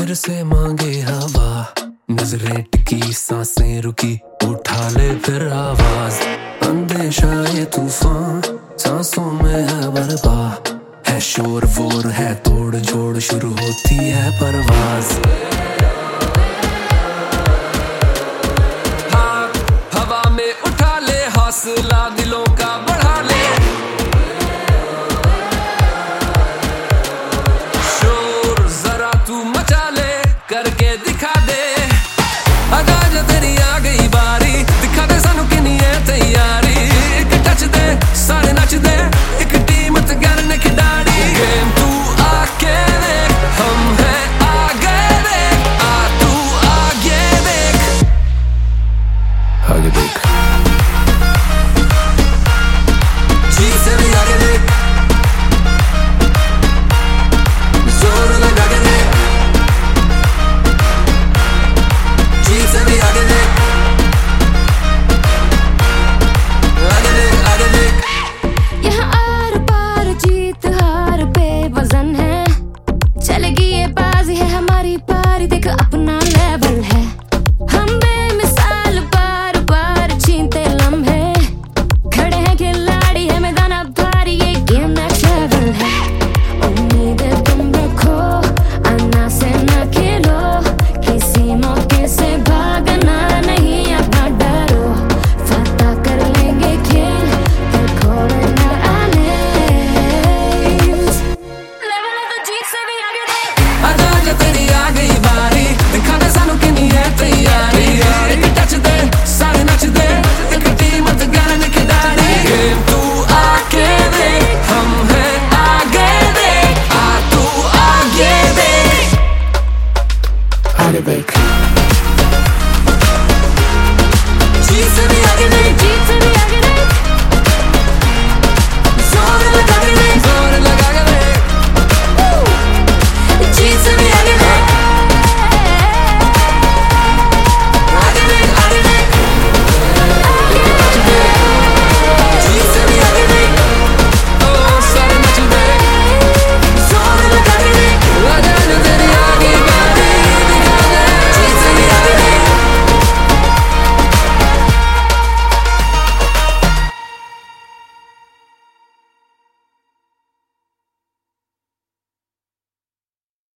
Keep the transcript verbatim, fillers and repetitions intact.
मेरे से मांगे हवा, नजरें टिकी सांसें रुकी, उठा ले फिर आवाज। अंदेशा ये तूफान सांसों में है बरपा, है शोर वोर है तोड़ जोड़, शुरू होती है परवाज। हाथ हवा में उठा ले, हौसला दिलों का बढ़ा ले, शोर जरा तू मचा ले, करके दिखा दे। आजा जा तेरी आ गई बारी, दिखा दे सानू किन्नी है तैयारी। एक टच दे सारे नच दे, एक टीम ते करने खिडारी। गेम तू आके देख, हम हैं आगे देख, आ तू आगे देख, आगे देख, जी से भी आगे देख, जोर लगा के देख, जी से भी आगे देख, आगे देख, आगे देख। यहाँ आर पार जीत हार बेवजन है, चलेगी ये बाजी है हमारी पारी, देख अपना लेवल है। हम बेमिसाल बार बार छीनते लम्हे, खड़े हैं खिलाड़ी है मैदान अब भारी, ये गेम नेक्स्ट लेवल है। उम्मीदें तुम रखो, आना से ना खेलो, किसी मौके से भागना नहीं अपना डरो, फतह कर लेंगे खेल फिर खोलना आने। लेवल है तो जीत से भी आगे देख। आजा जा तेरी आ गई बारी, दिखा दे सानू किन्नी है तैयारी। एक टच दे सारे नच दे, एक टीम ते करने खिडारी। गेम तू आके देख, हम हैं आगे देख, आ तू आगे देख, आगे देख।